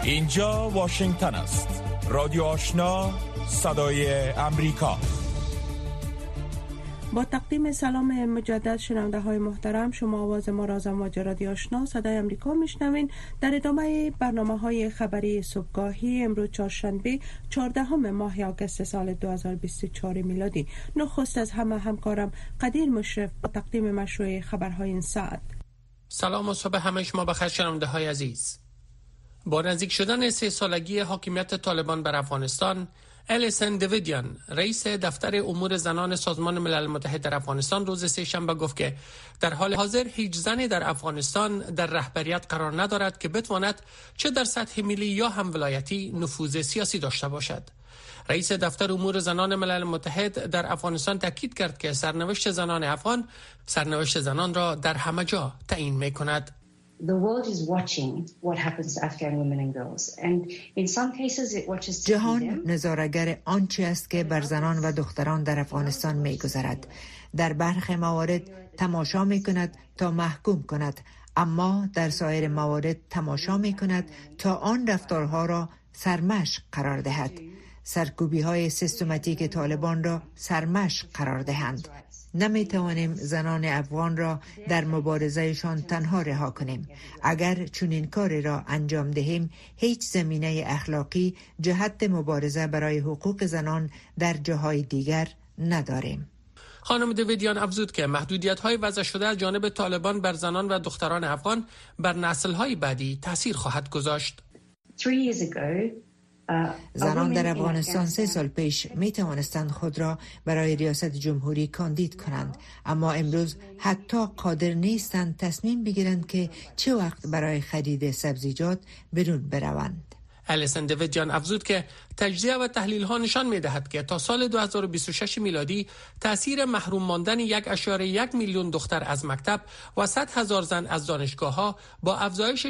اینجا واشنگتن است. رادیو آشنا، صدای امریکا. با تقدیم سلام مجدد شنونده های محترم، شما آواز ما را از امواج رادیو آشنا صدای امریکا میشنوین. در ادامه برنامه های خبری صبحگاهی امروز چهارشنبه 14 ماه آگوست سال 2024 میلادی، نخست از همه همکارم قدیر مشرف با تقدیم مشروع خبرهای این ساعت. سلام و صبح همه شما بخیر شنونده های عزیز. با نزدیک شدن 3 سالگی حاکمیت طالبان بر افغانستان، الیسن دیویدیان، رئیس دفتر امور زنان سازمان ملل متحد در افغانستان، روز سه‌شنبه گفت که در حال حاضر هیچ زنی در افغانستان در رهبریت قرار ندارد که بتواند چه در سطح ملی یا هم ولایتی نفوذ سیاسی داشته باشد. رئیس دفتر امور زنان ملل متحد در افغانستان تاکید کرد که سرنوشت زنان افغان سرنوشت زنان را در همه جا تعیین می‌کند. جهان نظاره‌گر آنچه است که بر زنان و دختران در افغانستان می‌گذرد. در برخی موارد تماشا می‌کند تا محکوم کند، اما در سایر موارد تماشا می‌کند تا آن رفتارها را سرمشق قرار دهد. سرکوبی‌های سیستماتیک طالبان را سرمشق قرار دهند. نمی‌توانیم زنان افغان را در مبارزهشان تنها رها کنیم. اگر چنین کاری را انجام دهیم، هیچ زمینه اخلاقی جهت مبارزه برای حقوق زنان در جاهای دیگر نداریم. خانم دیویدیان افزود که محدودیت‌های وضع شده از جانب طالبان بر زنان و دختران افغان بر نسل‌های بعدی تأثیر خواهد گذاشت. زنان در افغانستان 3 سال پیش می توانستند خود را برای ریاست جمهوری کاندید کنند، اما امروز حتی قادر نیستند تصمیم بگیرند که چه وقت برای خرید سبزیجات بیرون بروند. الیسن دیویدیان افزود که تجزیه و تحلیل ها نشان می دهد که تا سال 2026 میلادی تأثیر محروم ماندن 1.1 میلیون دختر از مکتب و 100,000 زن از دانشگاه ها با افزایش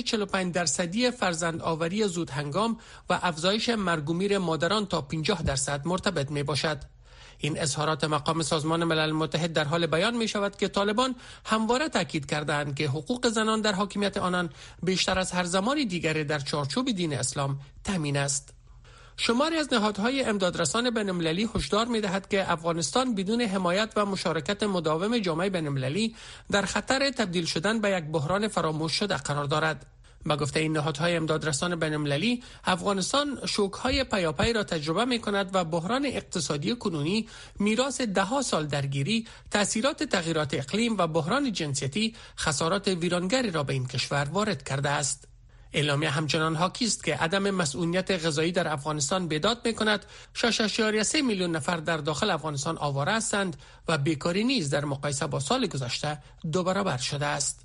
45% فرزند آوری زود هنگام و افزایش مرگ و میر مادران تا 50% مرتبط می باشد. این اظهارات مقام سازمان ملل متحد در حال بیان می شود که طالبان همواره تاکید کردند که حقوق زنان در حاکمیت آنان بیشتر از هر زمان دیگری در چارچوب دین اسلام تامین است. شماری از نهادهای امدادرسان بین‌المللی هشدار می دهد که افغانستان بدون حمایت و مشارکت مداوم جامعه بین‌المللی در خطر تبدیل شدن به یک بحران فراموش شده قرار دارد. با گفته این نهادهای امدادرسان بین‌المللی، افغانستان شوک‌های پیاپی را تجربه می‌کند و بحران اقتصادی کنونی، میراث 10 سال درگیری، تأثیرات تغییرات اقلیم و بحران جنسیتی خسارات ویرانگری را به این کشور وارد کرده است. اعلامیه همچنان حاکی است که عدم مسئولیت غذایی در افغانستان بیداد می‌کند 6.3 میلیون نفر در داخل افغانستان آواره هستند و بیکاری نیز در مقایسه با سال گذشته 2 برابر شده است.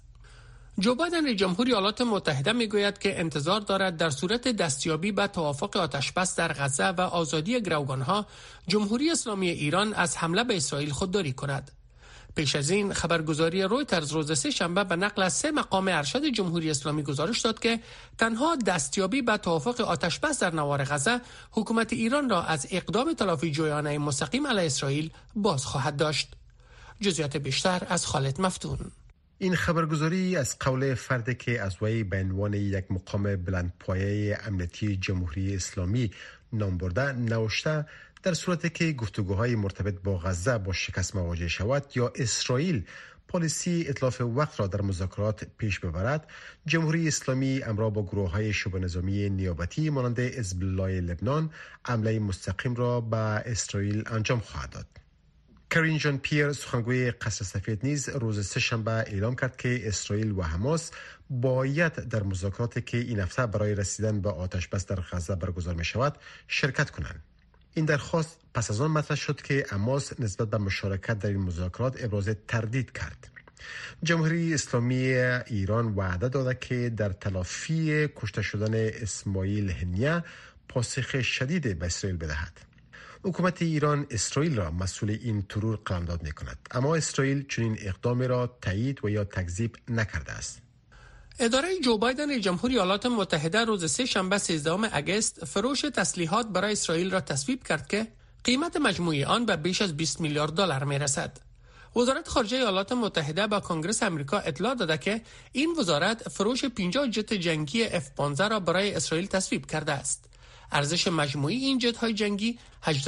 جو بایدن رئیس جمهور ایالات متحده میگوید که انتظار دارد در صورت دستیابی به توافق آتشبس در غزه و آزادی گروگانها، جمهوری اسلامی ایران از حمله به اسرائیل خودداری کند. پیش از این خبرگزاری رویترز روز سه‌شنبه به نقل از 3 مقام ارشد جمهوری اسلامی گزارش داد که تنها دستیابی به توافق آتشبس در نوار غزه حکومت ایران را از اقدام تلافی جویانه مستقیم علیه اسرائیل باز خواهد داشت. جزئیات بیشتر از خالد مفتون. این خبرگزاری از قول فردی که از وی به عنوان یک مقام بلندپایه امنیتی جمهوری اسلامی نام برده نوشته در صورتی که گفتگوهای مرتبط با غزه با شکست مواجه شود یا اسرائیل پالیسی اتلاف وقت را در مذاکرات پیش ببرد، جمهوری اسلامی همراه با گروه‌های شبه نظامی نیابتی مانند حزب الله لبنان حمله مستقیم را به اسرائیل انجام خواهد داد. کرین ژان پیر، سخنگوی قصر سفید، نیز روز سه‌شنبه اعلام کرد که اسرائیل و حماس باید در مذاکراتی که این هفته برای رسیدن به آتشبس در غزه برگزار می شود شرکت کنند. این درخواست پس از آن مطرح شد که حماس نسبت به مشارکت در این مذاکرات ابراز تردید کرد. جمهوری اسلامی ایران وعده داده که در تلافی کشته شدن اسماعیل هنیه پاسخ شدید به اسرائیل بدهد. حکومت ایران اسرائیل را مسئول این ترور قلمداد می کند، اما اسرائیل چنین اقدامی را تایید و یا تکذیب نکرده است. اداره جو بایدن رئیس جمهور ایالات متحده روز سه‌شنبه 13 آگوست فروش تسلیحات برای اسرائیل را تصویب کرد که قیمت مجموعی آن به بیش از 20 میلیارد دلار می رسد. وزارت خارجه ایالات متحده به کنگره آمریکا اطلاع داده که این وزارت فروش 50 جت جنگی F-15 را برای اسرائیل تصویب کرده است. ارزش مجموعی این جت‌های جنگی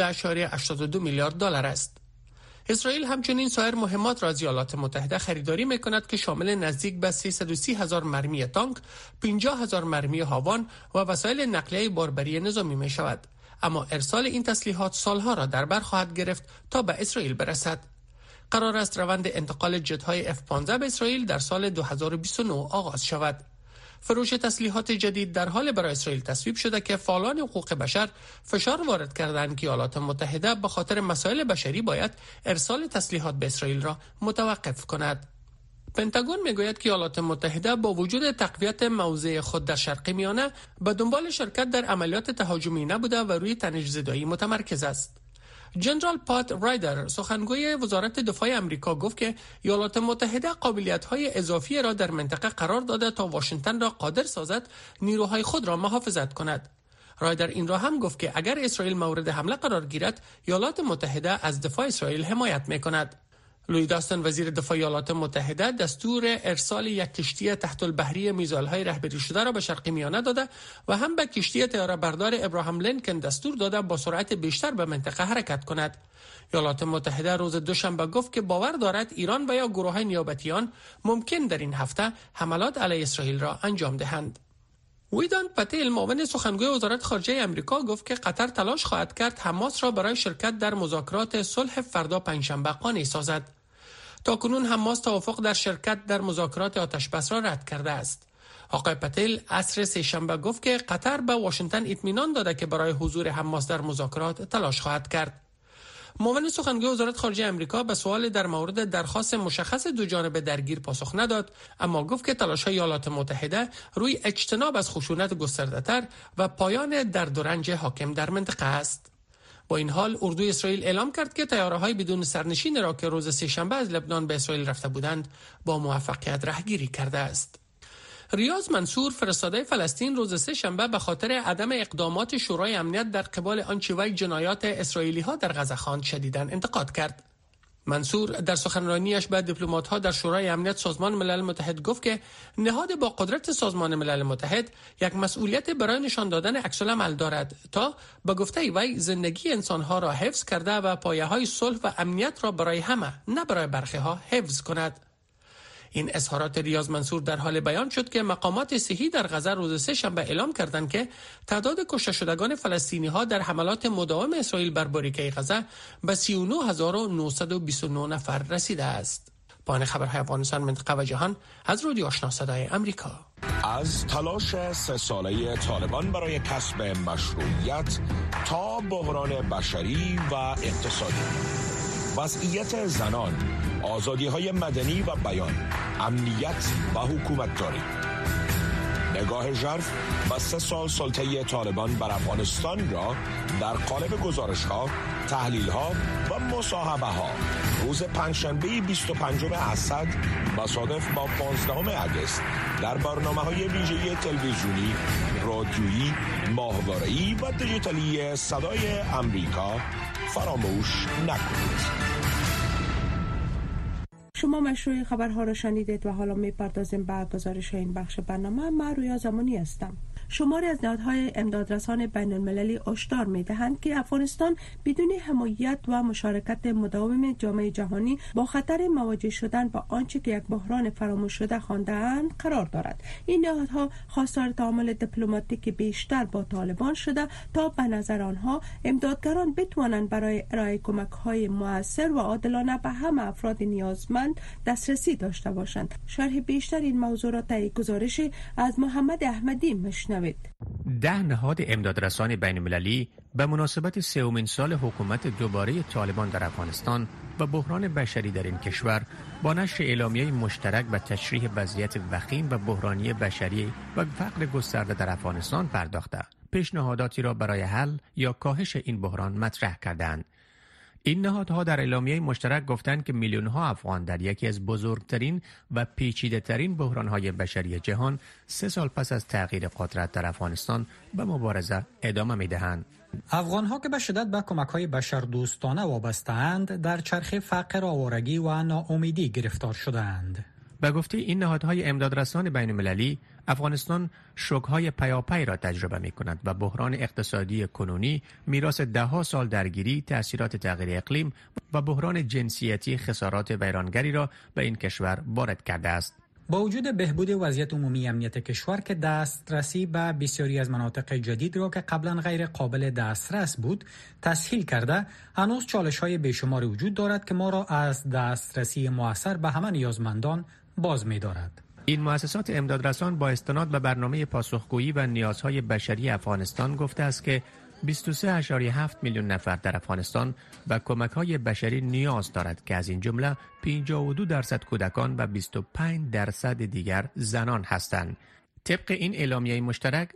18.82 میلیارد دلار است. اسرائیل همچنین سایر مهمات را از ایالات متحده خریداری می‌کند که شامل نزدیک به 330,000 مرمی تانک، 50,000 مرمی هاوان و وسایل نقلیه باربری نظامی می‌شود. اما ارسال این تسلیحات سالها را در بر خواهد گرفت تا به اسرائیل برسد. قرار است روند انتقال جت‌های F-15 به اسرائیل در سال 2029 آغاز شود. فروش تسلیحات جدید در حال برای اسرائیل تصویب شده که فعالان حقوق بشر فشار وارد کردند که ایالات متحده به خاطر مسائل بشری باید ارسال تسلیحات به اسرائیل را متوقف کند. پنتاگون میگوید که ایالات متحده با وجود تقویت موضع خود در شرق میانه به دنبال شرکت در عملیات تهاجمی نبوده و روی تنش‌زدایی متمرکز است. جنرال پات رایدر سخنگوی وزارت دفاع آمریکا گفت که ایالات متحده قابلیت‌های اضافی را در منطقه قرار داده تا واشنگتن را قادر سازد نیروهای خود را محافظت کند. رایدر این را هم گفت که اگر اسرائیل مورد حمله قرار گیرد، ایالات متحده از دفاع اسرائیل حمایت می‌کند. لوی داستن وزیر دفاع ایالات متحده دستور ارسال یک کشتی تحت البحری میزایل‌های رهبری شده را به شرق میانه داده و هم به کشتی طیاره بردار ابراهام لینکن دستور داده با سرعت بیشتر به منطقه حرکت کند. ایالات متحده روز دوشنبه گفت که باور دارد ایران و یا گروه‌های نیابتیان ممکن در این هفته حملات علیه اسرائیل را انجام دهند. ویدان پتیل معاون سخنگوی وزارت خارجه آمریکا گفت که قطر تلاش خواهد کرد حماس را برای شرکت در مذاکرات صلح فردا پنجشنبه قانع سازد. تاکنون حماس توافق در شرکت در مذاکرات آتشبس را رد کرده است. آقای پتیل عصر سه‌شنبه گفت که قطر به واشنگتن اطمینان داده که برای حضور حماس در مذاکرات تلاش خواهد کرد. معاون سخنگوی وزارت خارجه آمریکا به سوال در مورد درخواست مشخص دو جانبه درگیر پاسخ نداد، اما گفت که تلاش‌های ایالات متحده روی اجتناب از خشونت گسترده‌تر و پایان درد و رنج حاکم در منطقه است. با این حال اردوی اسرائیل اعلام کرد که طیاره‌های بدون سرنشین را که روز سه‌شنبه از لبنان به اسرائیل رفته بودند با موفقیت رهگیری کرده است. ریاض منصور فرستاده فلسطین روز سه‌شنبه به خاطر عدم اقدامات شورای امنیت در قبال آنچه وی جنایات اسرائیلی‌ها در غزه خواند شدیداً انتقاد کرد. منصور در سخنرانیش به دیپلمات‌ها در شورای امنیت سازمان ملل متحد گفت که نهاد با قدرت سازمان ملل متحد یک مسئولیت برای نشان دادن عکس‌العمل دارد تا به گفته وی زندگی انسان‌ها را حفظ کرده و پایه‌های صلح و امنیت را برای همه نه برای برخی‌ها حفظ کند. این اظهارات ریاض منصور در حال بیان شد که مقامات صحی در غزه روز سه‌شنبه اعلام کردند که تعداد کشته شدگان فلسطینی‌ها در حملات مداوم اسرائیل بر باریکه غزه به 39929 نفر رسیده است. پایان خبرهای افغانستان، منطقه و جهان از رادیو آشنا صدای آمریکا. از تلاش 3 ساله طالبان برای کسب مشروعیت تا بحران بشری و اقتصادی، وضعیت زنان، آزادی‌های مدنی و بیان، امنیت و حکومتداری. نگاه ژرف و 3 سال سلطه طالبان بر افغانستان را در قالب گزارش‌ها، تحلیل‌ها و مصاحبه‌ها روز پنجشنبه 25 اسد مصادف با 15 اگست در برنامه‌های ویژه تلویزیونی، رادیویی، ماهواره‌ای و دیجیتالی صدای آمریکا فراموش نکنید. شما مشروع خبرها را شنیدید و حالا می‌پردازیم به گزارش این بخش برنامه. من رویا زمانی هستم. شماری از نهادهای امدادرسان بین المللی هشدار می‌دهند که افغانستان بدون حمایت و مشارکت مداوم جامعه جهانی با خطر مواجه شدن با آنچه که یک بحران فراموش شده خوانده‌اند قرار دارد. این نهادها خواستار تعامل دیپلماتیک بیشتر با طالبان شده تا به نظر آنها امدادگران بتوانند برای ارائه کمک‌های مؤثر و عادلانه به همه افراد نیازمند دسترسی داشته باشند. شرح بیشتر این موضوع را طی گزارش از محمد احمدی مشنوید. 10 نهاد امدادرسان بین المللی به مناسبت 3مین سال حکومت دوباره طالبان در افغانستان و بحران بشری در این کشور با نشر اعلامیه مشترک و تشریح وضعیت وخیم و بحرانی بشری و فقر گسترده در افغانستان پرداخته پیشنهاداتی را برای حل یا کاهش این بحران مطرح کردند. این نهادها در اعلامیه مشترک گفتند که میلیون‌ها افغان در یکی از بزرگترین و پیچیده‌ترین بحران‌های بشری جهان 3 سال پس از تغییر قدرت در افغانستان به مبارزه ادامه می‌دهند. افغان‌ها که به شدت به کمک‌های بشردوستانه وابسته‌اند در چرخه فقر، آوارگی و ناامیدی گرفتار شده‌اند. به گفته این نهادهای امدادرسان بین‌المللی، افغانستان شوک‌های پیاپی را تجربه می‌کند و بحران اقتصادی کنونی، میراث ده‌ها سال درگیری، تأثیرات تغییر اقلیم و بحران جنسیتی خسارات ویرانگری را به این کشور وارد کرده است. با وجود بهبود وضعیت عمومی امنیت کشور که دسترسی به بسیاری از مناطق جدید را که قبلا غیر قابل دسترس بود تسهیل کرده، هنوز چالش‌های بیشماری وجود دارد که ما را از دسترسی مؤثر به همه نیازمندان باز می‌دارد. این مؤسسات امدادرسان با استناد به برنامه پاسخگویی و نیازهای بشری افغانستان گفته است که 23.7 میلیون نفر در افغانستان به کمک‌های بشری نیاز دارد که از این جمله 52% کودکان و 25% دیگر زنان هستند. طبق این اعلامیه مشترک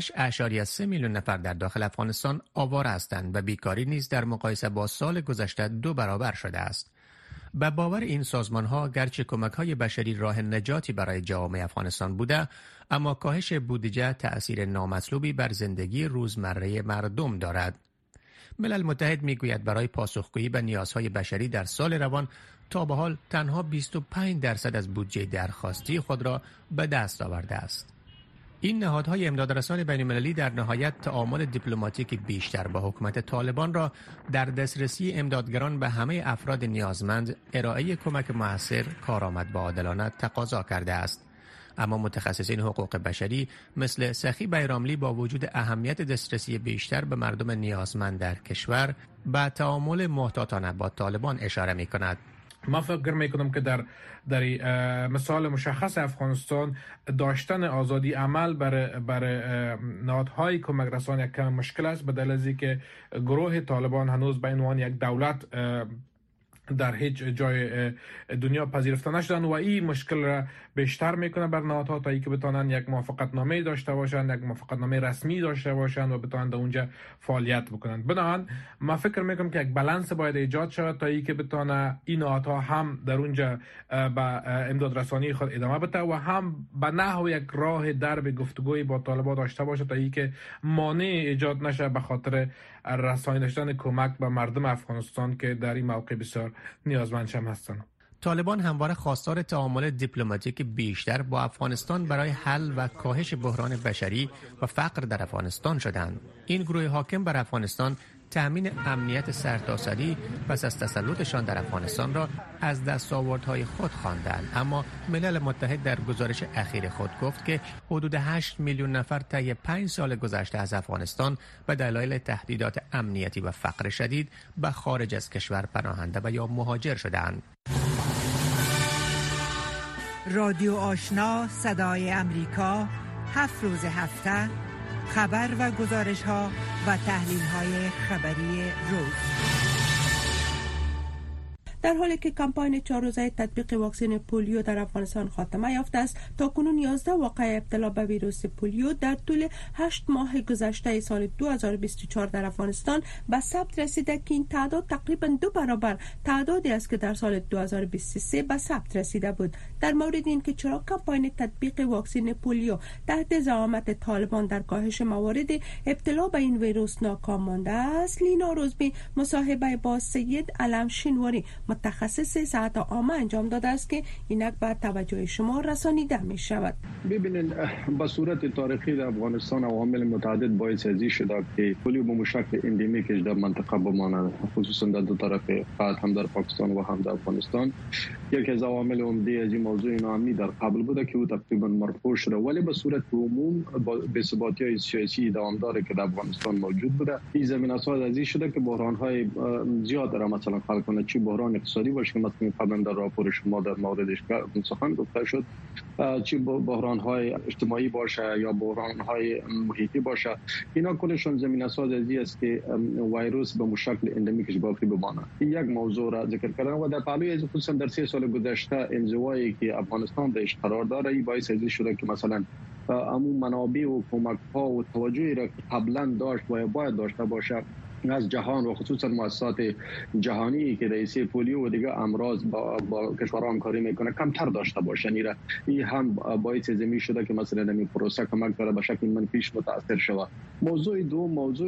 6.3 میلیون نفر در داخل افغانستان آواره هستند و بیکاری نیز در مقایسه با سال گذشته 2 برابر شده است. به باور این سازمان‌ها گرچه کمک‌های بشری راه نجاتی برای جوامع افغانستان بوده، اما کاهش بودجه تأثیر نامطلوبی بر زندگی روزمره مردم دارد. ملل متحد می‌گوید برای پاسخگویی به نیازهای بشری در سال روان تا به حال تنها 25% از بودجه درخواستی خود را به دست آورده است. این نهادهای امدادرسان بین‌المللی در نهایت تعامل دیپلماتیک بیشتر با حکومت طالبان را در دسترسی امدادگران به همه افراد نیازمند ارائه کمک مؤثر، کارآمد و عادلانه تقاضا کرده است. اما متخصصین حقوق بشری مثل سخی بیراملی با وجود اهمیت دسترسی بیشتر به مردم نیازمند در کشور به تعامل محتاطانه با طالبان اشاره می‌کند. ما فکر میکنم که در مثال مشخص افغانستان داشتن آزادی عمل برای نهادهای کمک رسانی یک کم مشکل است، به دلیل از اینکه گروه طالبان هنوز به عنوان یک دولت در هیچ جای دنیا پذیرفته نشدن و این مشکل را بیشتر میکنه بر نهادها تا اینکه بتونن یک موافقتنامه داشته باشند، یک موافقتنامه رسمی داشته باشند و بتونن در اونجا فعالیت بکنن. بنابراین ما فکر میکنم که یک بالانس باید ایجاد شود تا اینکه بتونه این نهادها هم در اونجا به امداد رسانی خود ادامه بده و هم به نحو یک راه درب گفتگوی با طالبان داشته باشه تا اینکه مانع ایجاد نشه به خاطر رسانیدن کمک به مردم افغانستان که در این موقع بسیار نیازمند هستند. طالبان همواره خواستار تعامل دیپلماتیک بیشتر با افغانستان برای حل و کاهش بحران بشری و فقر در افغانستان شدند. این گروه حاکم بر افغانستان تأمین امنیت سرتاسری پس از تسلطشان در افغانستان را از دستاوردهای خود خواندند، اما ملل متحد در گزارش اخیر خود گفت که حدود 8 میلیون نفر طی 5 سال گذشته از افغانستان به دلایل تهدیدات امنیتی و فقر شدید به خارج از کشور پناهنده و یا مهاجر شدند. رادیو آشنا صدای امریکا 7 روز هفته خبر و گزارش ها و تحلیل های خبری روز. در حالی که کمپاین 4 روزه تطبیق واکسن پولیو در افغانستان خاتمه یافته است، تاکنون 11 واقعه ابتلا به ویروس پولیو در طول 8 ماه گذشته سال 2024 در افغانستان به ثبت رسیده که این تعداد تقریبا 2 برابر تعدادی است که در سال 2023 به ثبت رسیده بود. در مورد این که چرا کمپاین تطبیق واکسن پولیو تحت زعامت طالبان در کاهش موارد ابتلا به این ویروس ناکام مانده است، لینا روزبی مصاحبه با سید علم شینواری متخصص صحت عامه انجام داده است که اینک به توجه شما رسانیده می شود. ببینید، به صورت تاریخی در افغانستان عوامل متعدد باعث ازی شده که پولیو به شکل اندمیکش در منطقه بماند، خصوصا در دو طرف خط، هم در پاکستان و هم در افغانستان. یکی از عوامل عمده از این موضوع ناامنی در قبل بوده که او تقریبا مرفوع شده، ولی به صورت عموم بی‌ثباتی سیاسی دوامداری که در افغانستان موجود بوده، این زمینه ساز ازی شده که بحران‌های زیاد را مثلا خلق کنه، چه بحران اقتصادی باشه که مثلا قبلا در راپور شما در موردش سخن گفته شد، چه بحران‌های اجتماعی باشه یا بحران‌های محیطی باشه. اینا کلشون زمینه ساز ازی است که ویروس به شکل اندمیکش باقی بمانه. این یک موضوع را ذکر کردم و در پهلوی از خصوصا در 3 سال گذشته انزوایی که افغانستان درش قرار داره، این باعث ازی شده که مثلا همون منابع و کمک‌ها و توجهی را که قبلا داشت و باید داشته باشه از جهان و خصوصا مؤسسات جهانی که رئیس پولیو و دیگه امراض با کشورها همکاری میکنه کمتر داشته باشن. این هم باعث زمین شده که مثلا این پروسه کمک داره به شکل منفیش متاثر شود. موضوع دوم موضوع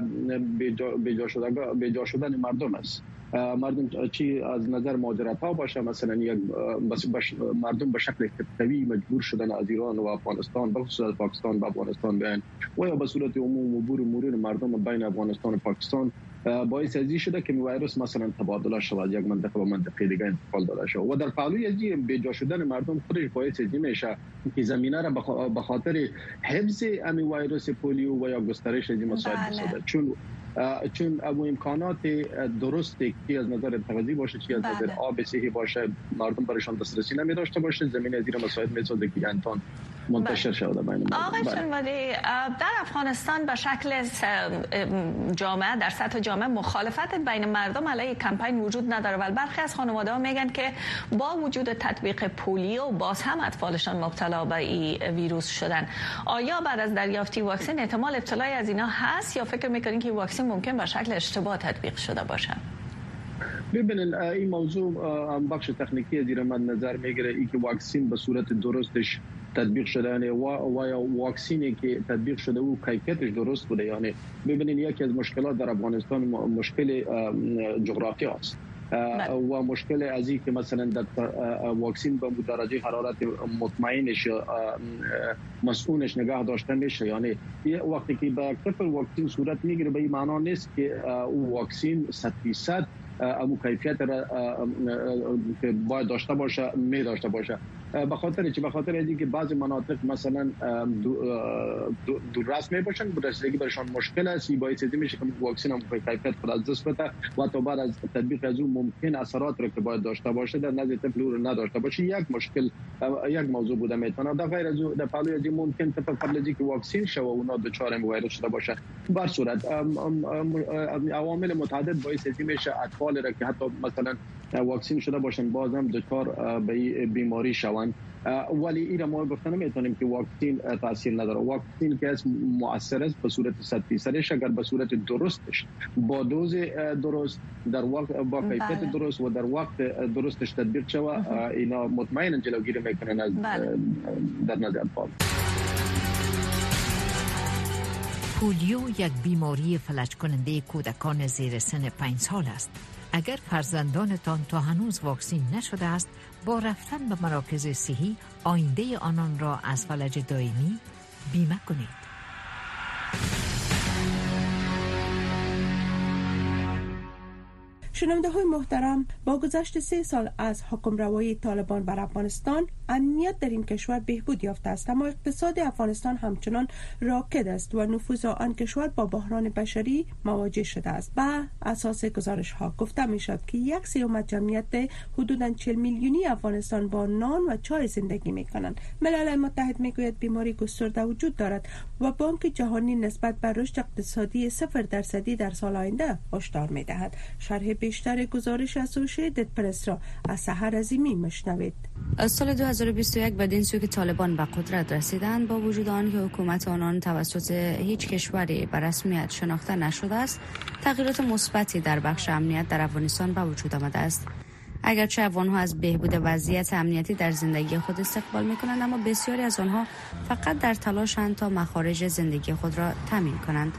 بیجا شدن مردم است. مردم چی از نظر مهاجرت ها باشه، مثلا یک مردم به شکل طبیعی مجبور شدن از ایران و افغانستان به خصوص پاکستان و افغانستان بیان و یا به صورت عموم عبور مرور مردم بین افغانستان و پاکستان باعث ازی شده که ویروس مثلا تبادله شود، یک منطقه به منطقه دیگه انتقال داده شود و در پهلوی از بیجا شدن مردم خودش باعث ازی میشه که زمینه را به خاطر حفظ امی ویروس پولیو و یا گسترش از مسائل بسازد. چون امکانات درستی که از نظر تغذیه باشه، چی از نظر آب صحی باشه، مردم برایشان دسترسی نمی داشته باشه، زمین از این مسائل میسازه که انتان منتشر شده بین مردم. آقای شنواری، در افغانستان به شکل جامعه در سطح جامعه مخالفت بین مردم علیه کمپین وجود نداره ولی برخی از خانواده ها میگن که با وجود تطبیق پولیو باز هم اطفالشان مبتلا به این ویروس شدن. آیا بعد از دریافتی واکسن احتمال ابتلای از اینا هست یا فکر میکنین که واکسن ممکن به شکل اشتباه تطبیق شده باشه؟ ببینید این موضوع بخش تکنیکی زیر من نظر میگیره ای که واکسن به صورت درستش تطبیق شده یعنی و یا واکسینی که تطبیق شده او کیفیتش درست بوده. یعنی ببینید یکی از مشکلات در افغانستان مشکل جغرافی است و مشکل از این که مثلا در واکسین به درجه حرارت مطمئنش مسئولش نگاه داشته میشه. یعنی وقتی که به طفل واکسین صورت میگیره به این معنا نیست که او واکسین 100% امو کیفیت را که باید داشته باشه می داشته باشه. به خاطر اینکه بعضی مناطق مثلا دوررس می باشن، رسیدگی برشان مشکل است، باعث میشه که واکسن هم کیفیت خود از دست بده و تا بعد از تطبیق از اون ممکن اثرات را که باید داشته باشه در نزد طفل رو نداشته باشه. یک مشکل یک موضوع بوده میتونه. در غیر از در پهلوی از ممکن طفل قبل از اینکه واکسن شه و اونا دچار ویروس شده باشه. بر صورت عوامل متعدد باعث میشه اطفال را که حتی مثلا واکسن شده باشن بازم دچار به بیماری شوند. ولی این ما گفتن نمیتونیم که واکسن تاثیر نداره. واکسن که از مؤثر است به صورت 100% اگر به صورت درستش با دوز درست در وقت با کیفیت درست و در وقت درستش تطبیق شود اینا مطمئنا جلوگیری میکنن از در نظر اطفال. پولیو یک بیماری فلج کننده کودکان زیر سن 5 سال است. اگر فرزندانتان تا هنوز واکسین نشده است، با رفتن به مراکز صحی آینده آنان را از فلج دائمی بیمه کنید. شنونده های محترم، با گذشت 3 سال از حکمروایی طالبان بر افغانستان، امنیت در این کشور بهبود یافته است، اما اقتصاد افغانستان همچنان راکد است و نفوذ آن کشور با بحران بشری مواجه شده است. بر اساس گزارش ها گفته می شد که 1/3 جمعیت حدوداً 40 میلیونی افغانستان با نان و چای زندگی می کنند. ملل متحد می گوید بیماری گسترده وجود دارد و بانک جهانی نسبت بر رشد اقتصادی 0% در سال آینده هشدار می دهد. شرح بیشتر گزارش اسوسییتد پرس را از سحر عظیمی مشنوید. از سال 2021 بدین سو که طالبان به قدرت رسیدند، با وجود آن که حکومت آنان توسط هیچ کشوری به رسمیت شناخته نشده است، تغییرات مثبتی در بخش امنیت در افغانستان به وجود آمده است. اگرچه افغان‌ها از بهبود وضعیت امنیتی در زندگی خود استقبال می‌کنند، اما بسیاری از آنها فقط در تلاشند تا مخارج زندگی خود را تامین کنند.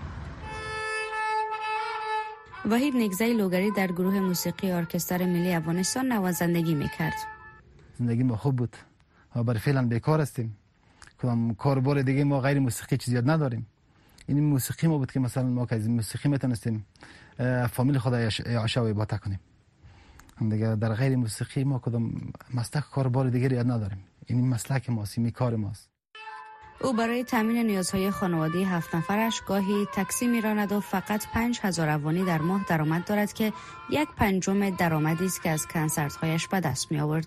وحید نگزی لوگری در گروه موسیقی ارکستر ملی افغانستان نوازندگی میکرد. زندگی ما خوب بود و برای فعلا بیکار هستیم. کدام کاربار دیگه ما غیر موسیقی چیزی یاد نداریم. این موسیقی ما بود که مثلا ما که از موسیقی میتونستیم فامیل خود عشا و عبادت کنیم. دیگه در غیر موسیقی ما کدام مسلک کاربار دیگه یاد نداریم. این مسلک ماست، این کار ماست. او برای تامین نیازهای خانواده 7 نفرش گاهی تاکسی میراند و فقط 5000 افغانی در ماه درآمد دارد که 1/5 درآمدی است که از کنسرت‌هایش به دست می آورد.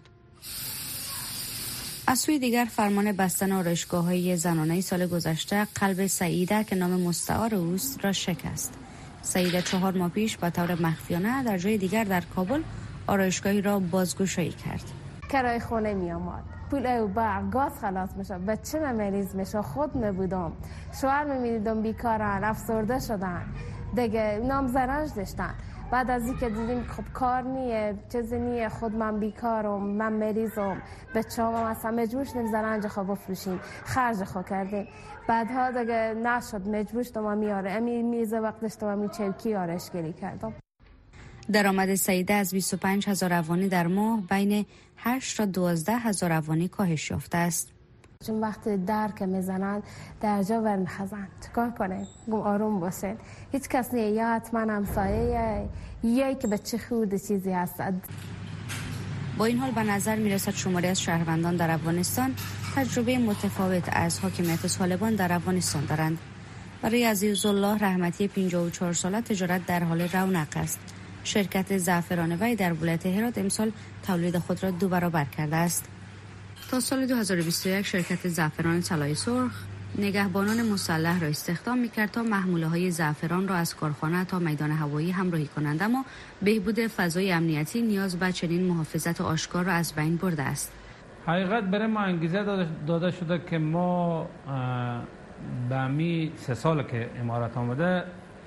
از سوی دیگر فرمان بستن آرایشگاه‌های زنانه سال گذشته قلب سعیده که نام مستعار اوست را شکست. سعیده 4 ماه پیش به طور مخفیانه در جای دیگر در کابل آرایشگاهی را بازگشایی کرد. کرای خونه می آمد، پول او برق گاز خلاص میشه، بچه مریض میشه، خود میبودم، شوهر میدیدم بیکارن، افسرده شدن، دیگه نام زرنج داشتن. بعد از اینکه دیدیم خب کار نیه، چیزی نیه، خود من بیکارم، من مریضم، بچه‌ام مثلا مجبور شدیم زرنج خود بفروشیم، خرج خود کردیم. بعدها دیگه نشد، مجبور شدم میاره امی میز وقت داشتم می چرکی آرشگری کردم. درآمد سعیده از 25,000 افغانی در ماه بین 8 تا 12,000 افغانی کاهش یافته است. چون وقتی در که میزنند در جا ورنخزن چکار کنه؟ گم آروم باشید، هیچ کس نیه، یا حتما همسایه یا که بچه خود چیزی هستد. با این حال به نظر میرسد شماری از شهروندان در افغانستان تجربه متفاوت از حاکمیت طالبان در افغانستان دارند. برای عزیزالله رحمتی 54 ساله تجارت در حال رونق است. شرکت زعفران وی در ولایت هرات امسال تولید خود را 2 برابر کرده است. تا سال 2021 شرکت زعفران طلای سرخ نگهبانان مسلح را استخدام می‌کرد تا محموله‌های زعفران را از کارخانه تا میدان هوایی همراهی کنند، اما بهبود فضای امنیتی نیاز به چنین محافظت آشکار را از بین برده است. حقیقت برای ما انگیزه داده شده که ما به می 3 سال که امارات آمده،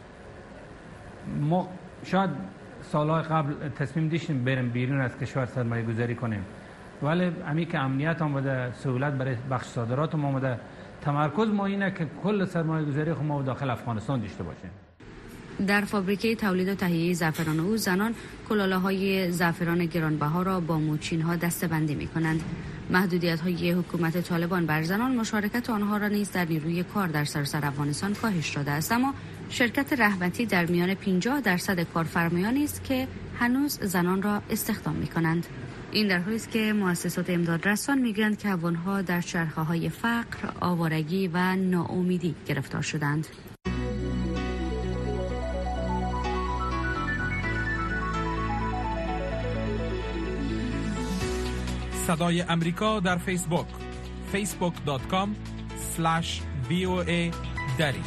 ما شاید سالهای قبل تصمیم داشتیم بریم بیرون از کشور سرمایه گذاری کنیم، ولی امی که امنیت آمده، سهولت برای بخش صادرات ما آمده، تمرکز ما اینه که کل سرمایه گذاری خود ما داخل افغانستان داشته باشیم. در فابریکه تولید و تهیه زعفران او زنان کلاله‌های زعفران گرانبها را با موچین‌ها دسته‌بندی می‌کنند. محدودیت‌های حکومت طالبان بر زنان مشارکت آنها را نیز در نیروی کار در سراسر افغانستان کاهش داده است، اما شرکت رحمتی در میان 50% کارفرمایانی است که هنوز زنان را استخدام می‌کنند. این در حالی است که مؤسسات امدادرسان می‌گویند که افغان‌ها در چرخه‌های فقر، آوارگی و ناامیدی گرفتار شدند. صدای امریکا در فیسبوک facebook.com/VOA دری.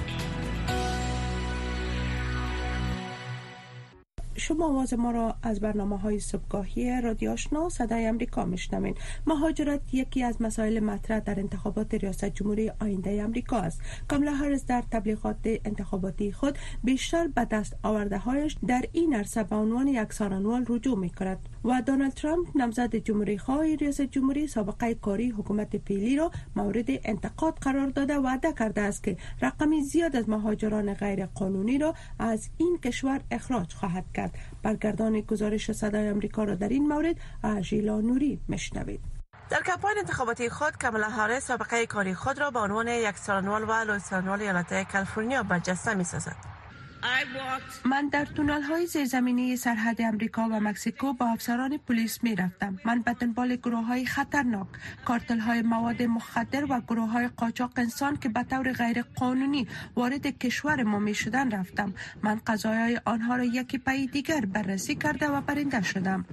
شما آواز ما را از برنامه‌های صبحگاهی رادیو آشنا صدای امریکا میشنوین. مهاجرت یکی از مسائل مطرح در انتخابات ریاست جمهوری آینده امریکا است. کامالا هریس در تبلیغات انتخاباتی خود بیشتر به دست آورده‌هایش در این عرصه به عنوان یک سخنران رجوع می‌کند و دونالد ترامپ نامزد جمهوری‌خواه ریاست جمهوری سابقه کاری حکومت فعلی را مورد انتقاد قرار داده و وعده کرده است که رقمی زیاد از مهاجران غیر قانونی را از این کشور اخراج خواهد کرد. برگردان گزارش صدای امریکا را در این مورد آژیلا نوری میشنوید. در کمپاین انتخاباتی خود کامالا هریس سابقه کاری خود را به عنوان یک سخنران و لوئیسیانا ایالت کالیفرنیا برجسته می‌سازد. من در تونل‌های زیرزمینی سرحد امریکا و مکزیکو با افسران پلیس می رفتم. من به دنبال گروه‌های خطرناک، کارتل‌های مواد مخدر و گروه‌های قاچاق انسان که به طور غیر قانونی وارد کشور ما می شدن رفتم. من قضایای آنها را یکی پای دیگر بررسی کرده و برنده شدم.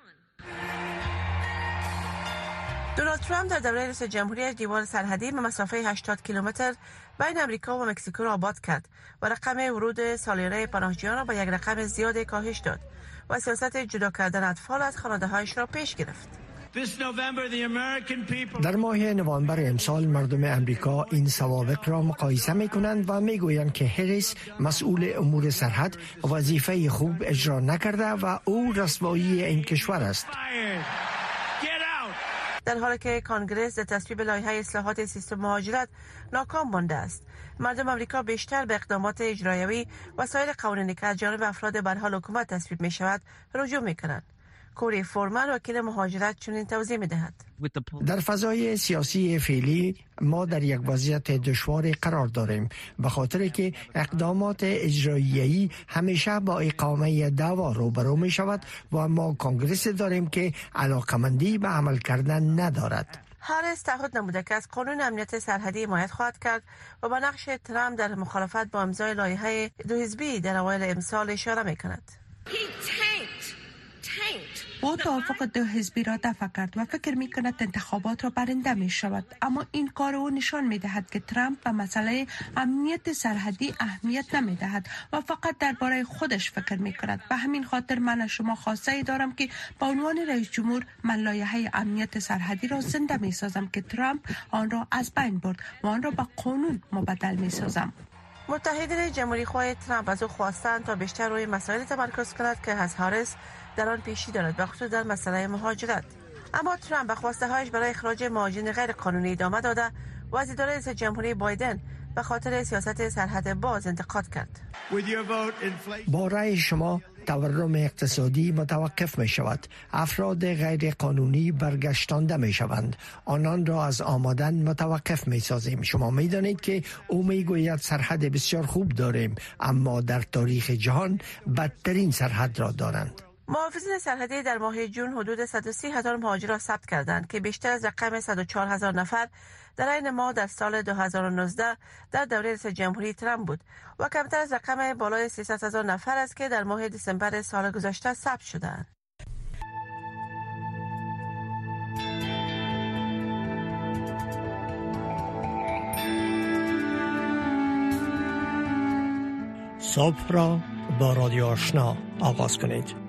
دونالد ترامپ در دوره رئیس جمهوری دیوار سرحدی به مسافه 80 کیلومتر بین امریکا و مکزیکو را آباد کرد و رقم ورود سالیانه پناهجویان را به یک رقم زیاد کاهش داد و سیاست جدا کردن اطفال از خانواده‌هایشان را پیش گرفت. در ماه نوامبر امسال مردم امریکا این سوابق را مقایسه می کنند و می گویند که هریس مسئول امور سرحد وظیفه خوب اجرا نکرده و او رسوایی این کشور است. در حالی که کانگرس در تصویب لایحه اصلاحات سیستم مهاجرت ناکام مانده است، مردم آمریکا بیشتر به اقدامات اجرایی و سایر قوانینی که از جانب افراد به حال حکومت تصویب می شود رجوع می کنند. کوری فورمن وکیل مهاجرت چنین توضیح می دهد. در فضای سیاسی فعلی ما در یک وضعیت دشوار قرار داریم، به خاطر که اقدامات اجرایی همیشه با اقامه دعوا روبرو می شود و ما کانگرس داریم که علاقمندی به عمل کردن ندارد. هریس تعهد نموده که از قانون امنیت سرحدی حمایت خواهد کرد و به نقش ترامپ در مخالفت با امضای لایحه 2 حزبی در اوایل امسال اشاره می کند. او توافق 2 حزبی را دفع کرد و فکر می کند انتخابات را برنده می شود، اما این کار او نشان می دهد که ترامپ به مسئله امنیت سرحدی اهمیت نمی دهد و فقط درباره خودش فکر می کند. به همین خاطر من از شما خواسته ای دارم که به عنوان رئیس جمهور من لایحه امنیت سرحدی را زنده می سازم که ترامپ آن را از بین برد و آن را به قانون مبدل می سازم. متحدین جمهوری خواه ترامپ از او خواستند تا بیشتر روی مسائل تمرکز کند که از هاریس در آن پیشی دارد، به خصوص در مسئله مهاجرت. اما ترامپ به خواسته هایش برای اخراج مهاجرین غیر قانونی ادامه داده و از اداره رئیس جمهوری بایدن به خاطر سیاست سرحد باز انتقاد کرد. با رأی شما تورم اقتصادی متوقف می شود. افراد غیر قانونی برگشتانده می شوند. آنان را از آمدن متوقف می سازیم. شما می دانید که او می گوید سرحد بسیار خوب داریم، اما در تاریخ جهان بدترین سرحد را دارند. محافظین سرحدی در ماه جون حدود 130,000 مهاجر را ثبت کردند که بیشتر از رقم 104,000 نفر در عین ماه در سال 2019 در دوره رئیس جمهوری ترامپ بود و کمتر از رقم بالای 300,000 نفر است که در ماه دسامبر سال گذشته ثبت شدند. صبح را با رادیو آشنا آغاز کنید.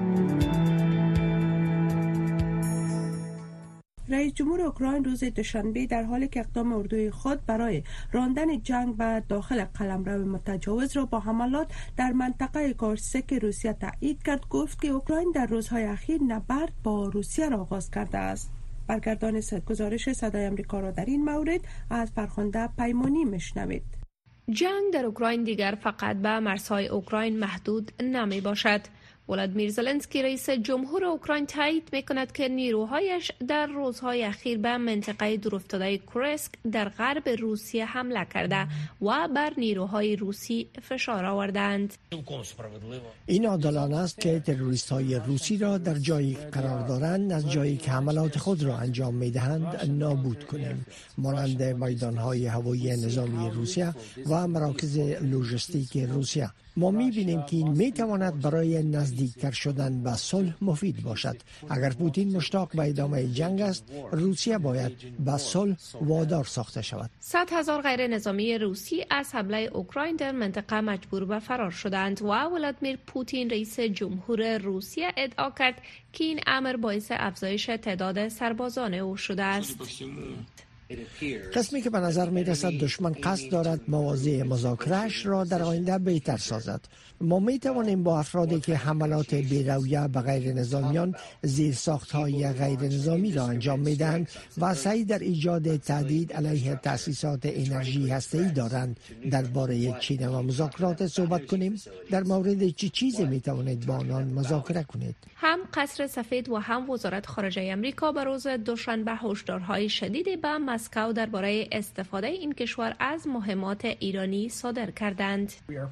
رئیس جمهور اوکراین روز دوشنبه در حالی که اقدام اردوی خود برای راندن جنگ و داخل قلمرو متجاوز را با حملات در منطقه کارسک روسیه تایید کرد، گفت که اوکراین در روزهای اخیر نبرد با روسیه را آغاز کرده است. برگردان گزارش صدای آمریکا را در این مورد از فرخنده پیمانی میشنوید. جنگ در اوکراین دیگر فقط به مرزهای اوکراین محدود نمی باشد. ولادیمیر زلنسکی رئیس جمهور اوکراین تایید می‌کند که نیروهایش در روزهای اخیر به منطقه دورافتاده کورسک در غرب روسیه حمله کرده و بر نیروهای روسی فشار آوردند. این عادلانه است که تروریست‌های روسی را در جایی قرار دارند از جایی که حملات خود را انجام می‌دهند نابود کنیم، مانند میدان‌های هوایی نظامی روسیه و مراکز لوجستیک روسیه. ما می‌بینیم که این می‌تواند برای نزدیکتر شدن به صلح مفید باشد. اگر پوتین مشتاق به ادامه جنگ است، روسیه باید به صلح وادار ساخته شود. 100,000 غیر نظامی روسی از حمله اوکراین در منطقه مجبور به فرار شدند و ولادیمیر پوتین رئیس جمهور روسیه ادعا کرد که این امر باعث افزایش تعداد سربازان او شده است. قسمی که به نظر می رسد دشمن قصد دارد مواضع مذاکره‌اش را در آینده بهتر سازد. ما می توانیم با افرادی که حملات بی‌رویه به غیر نظامیان زیرساخت‌های غیر نظامی را انجام می دهند و سعی در ایجاد تهدید علیه تأسیسات انرژی هسته‌ای دارند درباره چین و مذاکرات صحبت کنیم. در مورد چه چیزی می توانید با آنان مذاکره کنید؟ هم قصر سفید و هم وزارت خارجه آمریکا به روز دوشنبه هشدارهای شدیدی به مسکو درباره استفاده این کشور از مهمات ایرانی صادر کردند.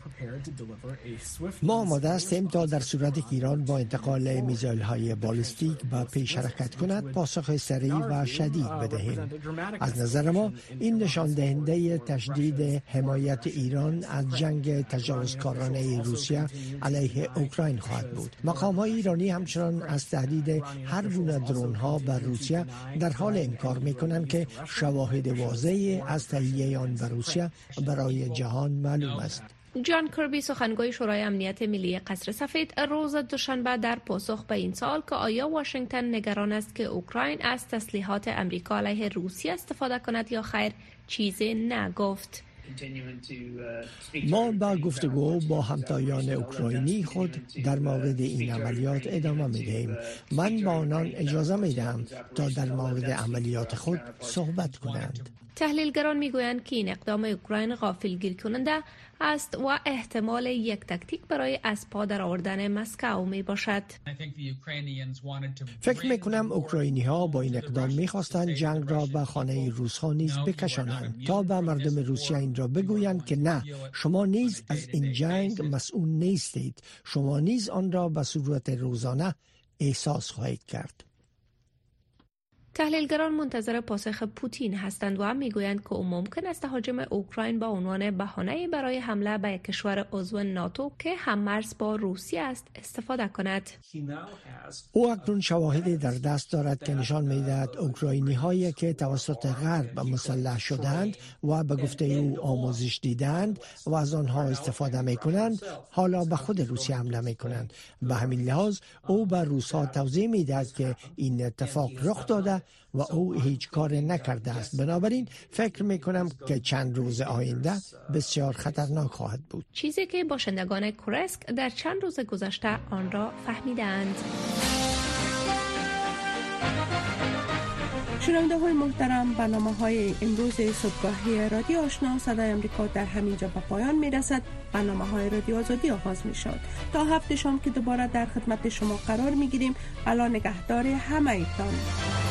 ما آماده هستیم تا در صورتی که ایران با انتقال میزایل‌های بالستیک به پیش حرکت کند پاسخ سریع و شدید بدهیم. از نظر ما این نشان دهنده تشدید حمایت ایران از جنگ تجاوزکارانه روسیه علیه اوکراین خواهد بود. مقام‌های ایرانی همچنان از تهدید هر گونه درون‌ها بر روسیه در حال انکار می‌کنند که شواهد واضحی از تهیه آن به روسیه برای جهان معلوم است. جان کربی سخنگوی شورای امنیت ملی قصر سفید روز دوشنبه در پاسخ به این سوال که آیا واشنگتن نگران است که اوکراین از تسلیحات امریکا علیه روسیه استفاده کند یا خیر چیزی نگفت. ما با گفتگو با همتایان اوکراینی خود در مورد این عملیات ادامه می‌دهیم. من با آنان اجازه می‌دهم تا در مورد عملیات خود صحبت کنند. تحلیلگران میگویند که این اقدام اوکراین غافلگیر کننده است و احتمال یک تاکتیک برای از پا در آوردن مسکو می باشد. فکر میکنم اوکراینی ها با این اقدام میخواستند جنگ را به خانه روس ها نیز بکشانند تا به مردم روسیه این را بگویند که نه، شما نیز از این جنگ مسئول نیستید، شما نیز آن را به صورت روزانه احساس خواهید کرد. تحلیلگران منتظر پاسخ پوتین هستند و میگویند که او ممکن است تهاجم اوکراین با عنوان بهانه‌ای برای حمله به یک کشور عضو ناتو که هم‌مرز با روسیه است استفاده کند. او اکنون شواهدی در دست دارد که نشان می‌دهد اوکراینی‌هایی که توسط غرب مسلح شدند و به گفته او آموزش دیدند و از آنها استفاده می‌کنند، حالا به خود روسیه حمله می‌کنند. به همین لحاظ او به روس‌ها توضیح می‌دهد که این اتفاق رخ داده و او هیچ کار نکرده است. بنابراین فکر می کنم که چند روز آینده بسیار خطرناک خواهد بود. چیزی که باشندگان کورسک در چند روز گذشته آن را فهمیدند. شنونده های محترم، برنامه های امروز صبحگاهی رادیو آشنا صدای امریکا در همینجا به پایان می رسد. برنامه های رادیو آزادی آغاز می شد. تا هفته شام که دوباره در خدمت شما قرار می گیریم. الله نگهدار همه ایتان.